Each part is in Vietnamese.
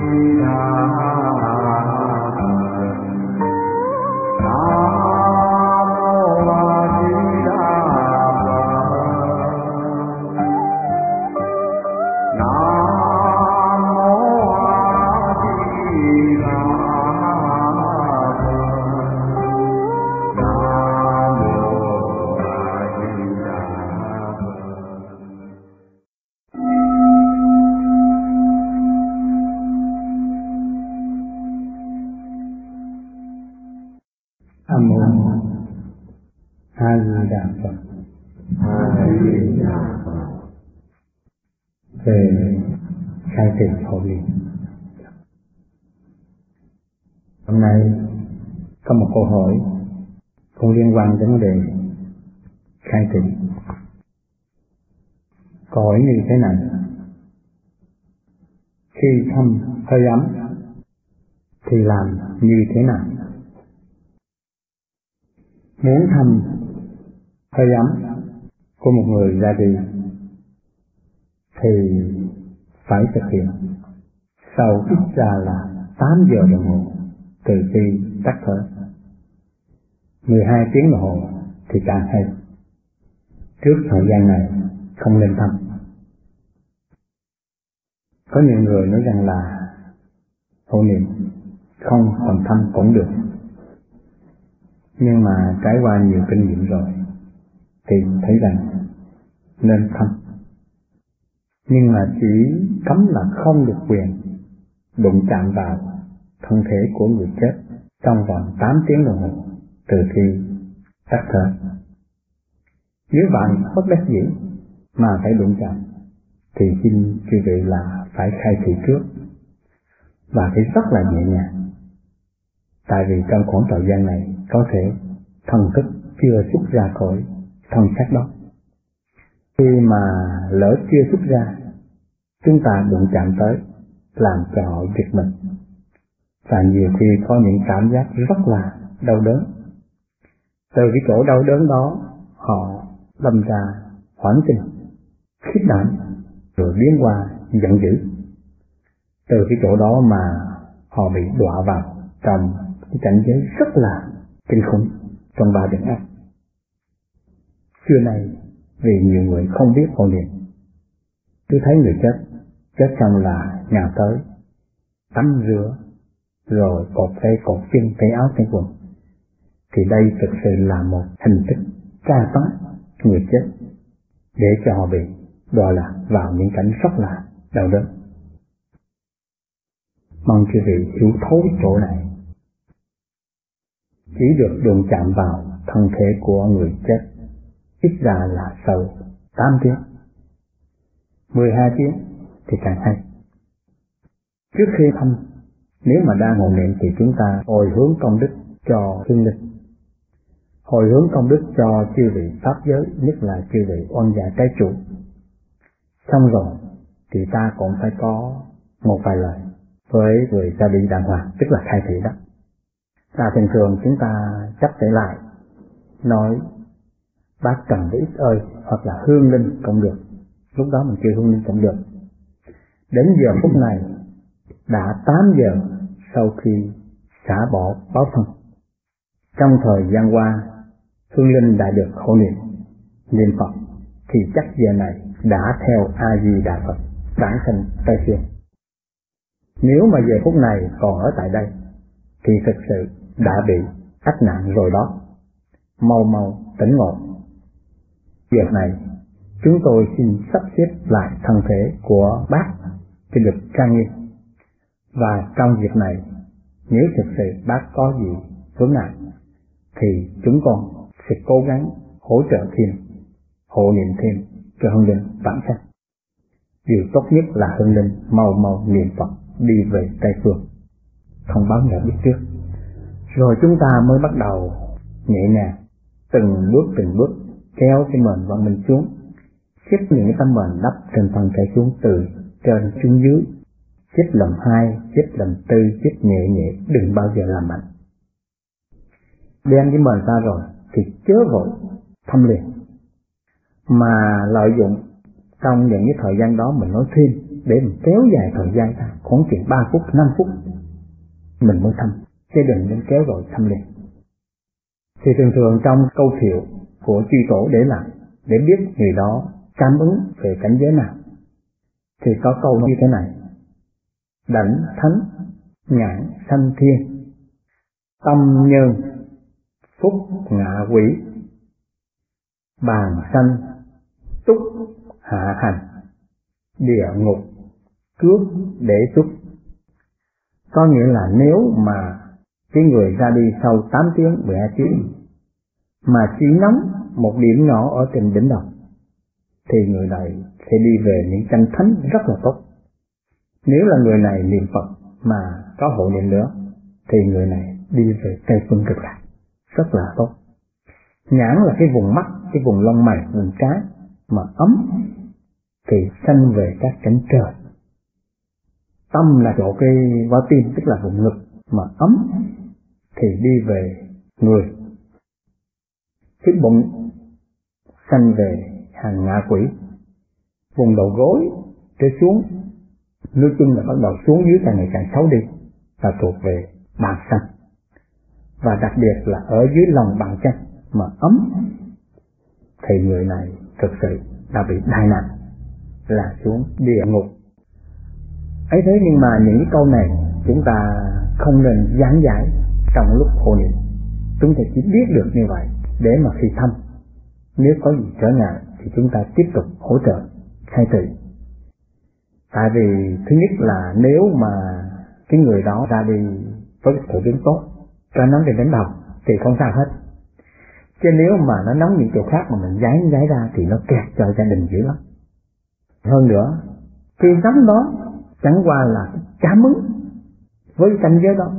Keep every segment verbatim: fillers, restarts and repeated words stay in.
Về khai thị hộ niệm. Hôm nay có một câu hỏi cũng liên quan đến vấn đề khai thị. Câu hỏi như thế này: khi thăm hơi ấm thì làm như thế nào? Muốn thăm hơi ấm của một người ra đi thì phải thực hiện sau ít ra là tám giờ đồng hồ từ khi tắt thở. mười hai tiếng đồng hồ thì càng hay. Trước thời gian này không nên thăm. Có nhiều người nói rằng là hộ niệm không còn thăm cũng được, nhưng mà trải qua nhiều kinh nghiệm rồi thì thấy rằng nên thăm. Nhưng mà chỉ cấm là không được quyền đụng chạm vào thân thể của người chết trong vòng tám tiếng đồng hồ từ khi tắt thở. Nếu bạn bất đắc dĩ mà phải đụng chạm thì xin quý vị là phải khai thị trước và phải rất là nhẹ nhàng, tại vì trong khoảng thời gian này có thể thần thức chưa xuất ra khỏi thân xác đó. Khi mà lỡ chưa xuất ra, chúng ta đụng chạm tới làm cho họ giật mình, và nhiều khi có những cảm giác rất là đau đớn. Từ cái chỗ đau đớn đó họ đâm ra hoảng kinh, khiếp đảm, rồi biến qua giận dữ. Từ cái chỗ đó mà họ bị đọa vào trong cái cảnh giới rất là kinh khủng trong ba đường ác. Xưa nay vì nhiều người không biết hộ niệm, cứ thấy người chết chết xong là nhào tới tắm rửa rồi cột tay cột chân tay áo tay quần, thì đây thực sự là một hình thức tra tấn người chết để cho họ bị đọa lạc vào những cảnh rất là đau đớn. Mong quý vị hiểu thấu chỗ này. Chỉ được đụng chạm vào thân thể của người chết ít ra là sau tám tiếng, mười hai tiếng thì càng hay. Trước khi thăm, nếu mà đang hộ niệm thì chúng ta hồi hướng công đức cho hương linh, hồi hướng công đức cho chư vị pháp giới, nhất là chư vị oan gia trái chủ. Xong rồi thì ta cũng phải có một vài lời với người ra đi đàng hoàng, tức là khai thị đó. Là thường thường chúng ta chấp trở lại nói bác Trần Đức ơi, hoặc là hương linh cũng được. Lúc đó mình kêu hương linh cũng được. Đến giờ phút này đã tám giờ sau khi xả bỏ báo thân. Trong thời gian qua hương linh đã được hộ niệm niệm Phật thì chắc giờ này đã theo A Di Đà Phật vãng sanh Tây Phương. Nếu mà giờ phút này còn ở tại đây thì thực sự đã bị ách nạn rồi đó. Mau mau tỉnh ngộ. Việc này chúng tôi xin sắp xếp lại thân thể của bác cho được trang nghiêm. Và trong việc này, nếu thực sự bác có gì vướng nạn thì chúng con sẽ cố gắng hỗ trợ thêm, hộ niệm thêm cho hương linh vãng sanh. Điều tốt nhất là hương linh mau mau niệm Phật đi về Tây Phương, không báo nhà biết trước. Rồi chúng ta mới bắt đầu nhẹ nhàng, từng bước từng bước kéo cái mền văn minh xuống, xếp những cái tấm mền đắp trên thân thể xuống từ trên xuống dưới, xếp lần hai, xếp lần tư, xếp nhẹ nhẹ, đừng bao giờ làm mạnh. Đem cái mền ra rồi thì chớ vội thăm liền, mà lợi dụng trong những cái thời gian đó mình nói thêm để mình kéo dài thời gian ra, khoảng chừng ba phút, năm phút mình mới thăm, chứ đừng nên kéo rồi thăm liền. Thì thường thường trong câu thiệu của chư tổ để lại để biết người đó cảm ứng về cảnh giới nào, thì có câu như thế này: đảnh thánh nhãn sanh thiên, tâm nhân phúc ngạ quỷ, bàn sanh túc hạ hành, địa ngục cướp để xuất. Có nghĩa là nếu mà cái người ra đi sau tám tiếng mười hai tiếng mà chỉ nóng một điểm nhỏ ở trên đỉnh đầu, thì người này sẽ đi về những cảnh thánh rất là tốt. Nếu là người này niệm Phật mà có hộ niệm nữa, thì người này đi về Tây Phương Cực Lạc rất là tốt. Nhãn là cái vùng mắt, cái vùng lông mày, vùng trán mà ấm thì sanh về các cảnh trời. Tâm là chỗ cái vỏ tim, tức là vùng ngực mà ấm thì đi về người. Cái bụng sanh về hàng ngạ quỷ. Vùng đầu gối trở xuống, nói chung là bắt đầu xuống dưới càng ngày càng xấu đi, là thuộc về bàn sanh. Và đặc biệt là ở dưới lòng bàn chân mà ấm thì người này thực sự đã bị đại nạn, là xuống địa ngục. Ấy thế nhưng mà những cái câu này chúng ta không nên giảng giải trong lúc hộ niệm. Chúng ta chỉ biết được như vậy để mà khi thăm, nếu có gì trở ngại thì chúng ta tiếp tục hỗ trợ khai thị. Tại vì thứ nhất là nếu mà cái người đó ra đi với phổ biến tốt, cho nóng đến đến đầu thì không sao hết. Chứ nếu mà nó nóng những chỗ khác mà mình giái giái ra thì nó kẹt cho gia đình dữ lắm. Hơn nữa, khi nóng đó chẳng qua là cảm ứng với cảnh giới đó.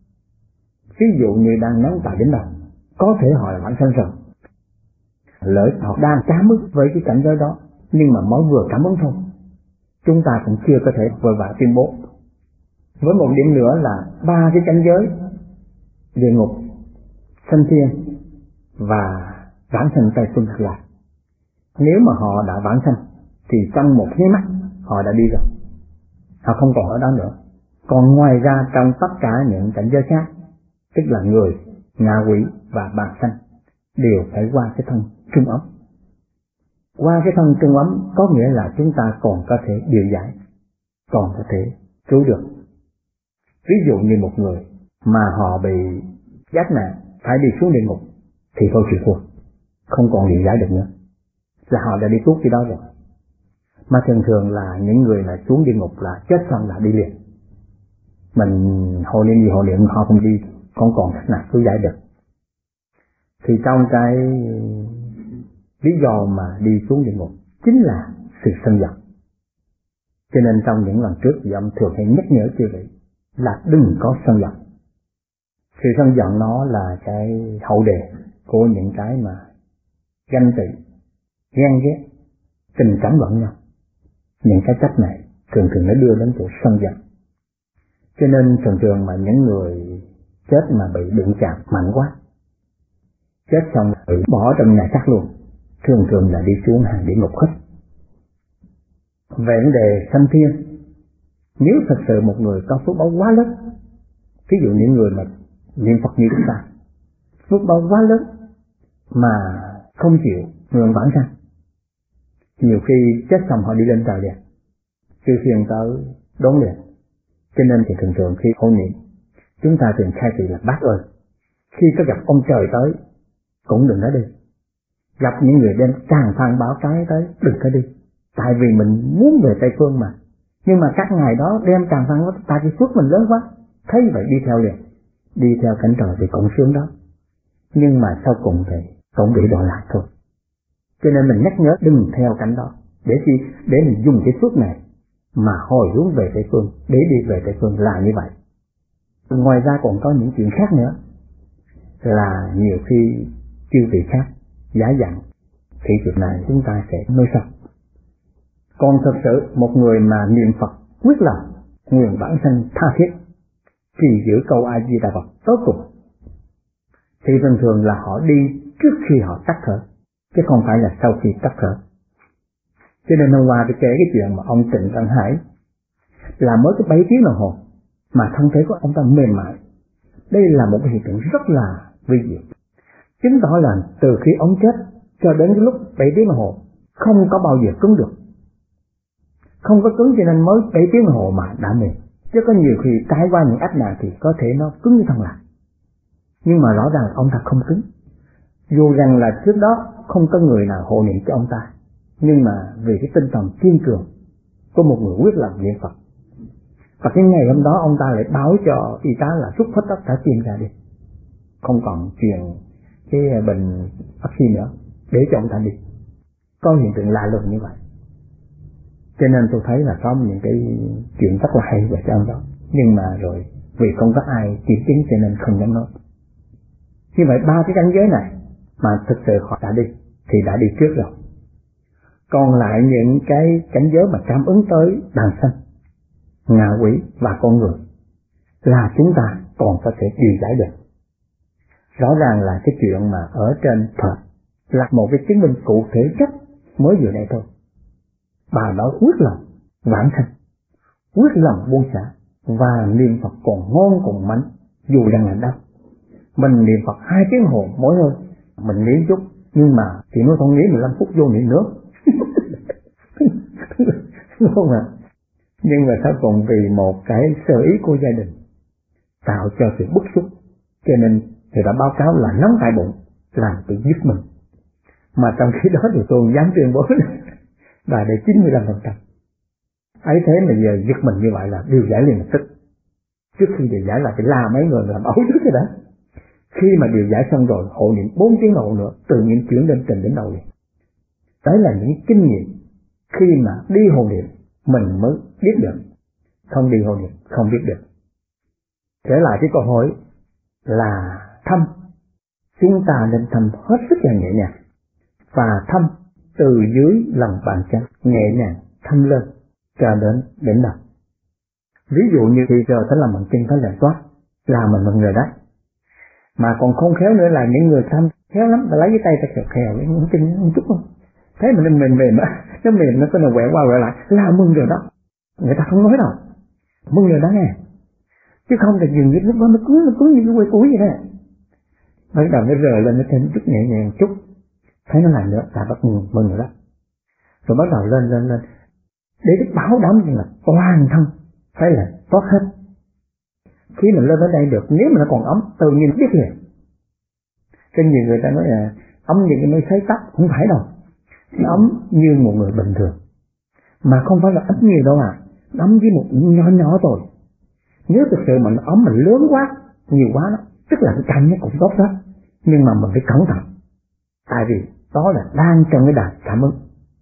Ví dụ như đang nóng tại đỉnh đầu, có thể họ là bản thân rồi. Lỡ họ đang cảm ứng với cái cảnh giới đó, nhưng mà mới vừa cảm ứng thôi, chúng ta cũng chưa có thể vội vã tuyên bố. Với một điểm nữa là ba cái cảnh giới địa ngục, sanh thiên và vãng sanh Tây Phương Cực Lạc, nếu mà họ đã vãng sanh thì trong một nháy mắt họ đã đi rồi, họ không còn ở đó nữa. Còn ngoài ra trong tất cả những cảnh giới khác, tức là người, ngạ quỷ và bàn sanh, đều phải qua cái thân trung ấm. Qua cái thân trung ấm có nghĩa là chúng ta còn có thể điều giải, còn có thể cứu được. Ví dụ như một người mà họ bị giác nạn phải đi xuống địa ngục thì thôi chịu thua, không còn điều giải được nữa, là họ đã đi tuốt cái đó rồi. Mà thường thường là những người là xuống địa ngục là chết xong là đi liền. Mình hộ niệm gì hộ niệm họ không đi, không còn cách nào cứu giải được. Thì trong cái lý do mà đi xuống địa ngục chính là sự sân giận. Cho nên trong những lần trước thì ông thường hay nhắc nhở quý vị là đừng có sân giận. Sự sân giận nó là cái hậu đề của những cái mà ganh tị, ghen ghét, tình cảm lẫn nhau. Những cái cách này thường thường nó đưa đến chỗ sân giận. Cho nên thường thường mà những người chết mà bị đụng chạm mạnh quá, chết xong bị bỏ trong nhà xác luôn, thường thường là đi xuống hàng địa ngục hết. Về vấn đề sanh thiên, nếu thật sự một người có phước báo quá lớn, ví dụ những người mà niệm Phật như chúng ta, phước báo quá lớn mà không chịu nguyện vãng sanh, nhiều khi chết xong họ đi lên trời liền, trừ phiền tới đốn liền. Cho nên thì thường thường khi hộ niệm, chúng ta thường khai thị là bác ơi, khi có gặp ông trời tới cũng đừng có đi, gặp những người đem tràn than báo cái tới đừng có đi, tại vì mình muốn về Tây Phương mà. Nhưng mà các ngài đó đem tràn than báo, tại vì phước mình lớn quá, thấy vậy đi theo liền, đi theo cảnh trời thì cũng sướng đó, nhưng mà sau cùng thì cũng bị đọa lạc thôi. Cho nên mình nhắc nhớ đừng theo cảnh đó, để chi? Để mình dùng cái phước này mà hồi hướng về Tây Phương, để đi về Tây Phương là như vậy. Ngoài ra còn có những chuyện khác nữa, là nhiều khi chư vị khác giả dặn thì chuyện này chúng ta sẽ nói sau. Còn thật sự một người mà niệm Phật quyết lòng, nguyện vãng sanh tha thiết, trì giữ câu A Di Đà Phật tốt cùng, thì thường thường là họ đi trước khi họ tắt thở, chứ không phải là sau khi tắt thở. Cho nên hôm qua tôi kể cái chuyện mà ông Trịnh Văn Hải là mới có bảy tiếng đồng hồ mà thân thể của ông ta mềm mại. Đây là một cái hiện tượng rất là vi diệu, chứng tỏ là từ khi ông chết cho đến cái lúc bảy tiếng đồng hồ không có bao giờ cứng được. Không có cứng cho nên mới bảy tiếng đồng hồ mà đã mềm. Chứ có nhiều khi trải qua những ách nạn thì có thể nó cứng như thằng lạc. Nhưng mà rõ ràng ông ta không cứng. Dù rằng là trước đó không có người nào hộ niệm cho ông ta, nhưng mà vì cái tinh thần kiên cường có một người quyết lòng niệm Phật. Và cái ngày hôm đó ông ta lại báo cho y tá là rút hết tất cả tiền ra đi, không còn truyền cái bệnh vaccine nữa, để cho ông ta đi. Có hiện tượng lạ lùng như vậy. Cho nên tôi thấy là có những cái chuyện rất là hay về cái ông đó. Nhưng mà rồi vì không có ai kiểm chứng cho nên không dám nói. Như vậy ba cái cảnh giới này mà thực sự họ đã đi thì đã đi trước rồi. Còn lại những cái cảnh giới mà cảm ứng tới đàn sanh, ngạ quỷ và con người là chúng ta còn có thể điều giải được. Rõ ràng là cái chuyện mà ở trên Phật là một cái chứng minh cụ thể chất mới vừa đây thôi. Bà nói quyết lòng vãng sanh, quyết lòng buông xả và niệm Phật còn ngon còn mạnh dù rằng là đau. Mình niệm Phật hai tiếng hồ mỗi hơi, mình niệm chút nhưng mà thì nó không nghĩ mười lăm phút vô niệm nữa. Đúng không ạ? Nhưng mà sau cùng vì một cái sơ ý của gia đình tạo cho sự bức xúc, cho nên người ta báo cáo là nóng tại bụng, làm tự giết mình. Mà trong khi đó thì tôi dám tuyên bố bà để chín mươi lăm phần trăm. Ấy thế mà giờ giật mình như vậy là điều giải liền lập tức. Trước khi điều giải là phải la mấy người làm ẩu trước cái đó. Khi mà điều giải xong rồi hộ niệm bốn tiếng đầu nữa, tự nhiên chuyển lên trình đến đầu liền. Đấy là những kinh nghiệm khi mà đi hộ niệm mình mới biết được, không đi hộ niệm không biết được. Trở lại cái câu hỏi là thăm, chúng ta nên thăm hết sức là nhẹ nhàng và thăm từ dưới lòng bàn chân nhẹ nhàng thăm lên cho đến đỉnh đầu. Ví dụ như khi giờ tới làm bằng chân tới là toát là mình một người đấy, mà còn không khéo nữa là những người thăm khéo lắm, ta lấy cái tay ta khều khều cái chân một chút không, thế mà nên mềm mềm á, nó mềm nó có nó quẹo qua quẹo lại là mừng rồi đó. Người ta không nói đâu, mừng rồi đó nghe, chứ không thì dừng lúc đó nó cứng nó cứng như cái quay cuối vậy đó. Bắt đầu nó rời lên nó thêm chút nhẹ nhàng chút, thấy nó làm nữa là bắt mừng mừng rồi đó. Rồi bắt đầu lên lên lên để cái bảo đảm rằng là toàn thân phải là tốt hết. Khi mình lên đến đây được, nếu mà nó còn ấm tự nhiên biết liền. Cho nhiều người ta nói là ấm như cái nơi sấy tóc, không phải đâu. Nó ấm như một người bình thường, mà không phải là ấm nhiều đâu à, nó ấm với một nhỏ nhỏ thôi. Nếu thực sự mà nó ấm mình lớn quá, nhiều quá đó, tức là cái cảnh nó cũng tốt đó, nhưng mà mình phải cẩn thận, tại vì đó là đang trong cái đà cảm ứng.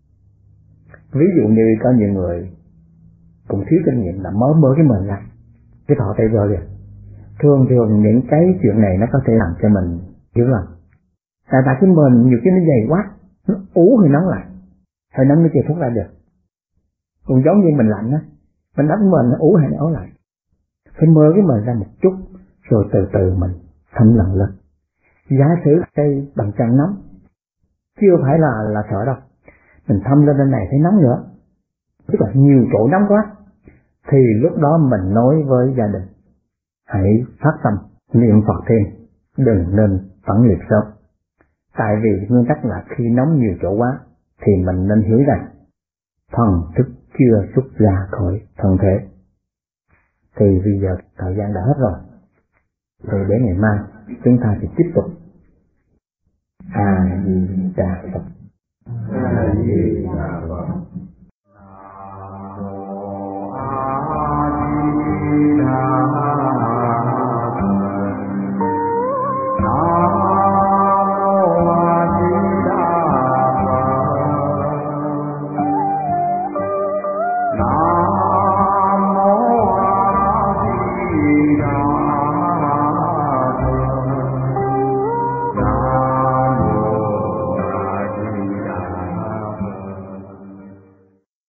Ví dụ như có nhiều người cũng thiếu kinh nghiệm là mới mở cái mền ra, cái thọ tay vơ liền. Thường thường những cái chuyện này nó có thể làm cho mình hiểu lầm. Tại tại cái mền nhiều cái nó dày quá, nó ủ hơi nóng lại, hơi nóng nó chưa thoát ra được. Cũng giống như mình lạnh á, mình đánh mền nó ủ hay nó ấu lại. Phải mơ cái mền ra một chút, rồi từ từ mình thấm lần lên. Giả sử cây bằng chân nóng, chưa phải là là sợ đâu, mình thâm lên bên này thấy nóng nữa, tức là nhiều chỗ nóng quá, thì lúc đó mình nói với gia đình hãy phát tâm niệm Phật thêm, đừng nên phản liệt sớm. Tại vì nguyên tắc là khi nóng nhiều chỗ quá thì mình nên hiểu rằng thần thức chưa xuất ra khỏi thân thể. Thì bây giờ thời gian đã hết rồi, thì để ngày mai chúng ta sẽ tiếp tục. A Di Đà Phật. A Di Đà Phật.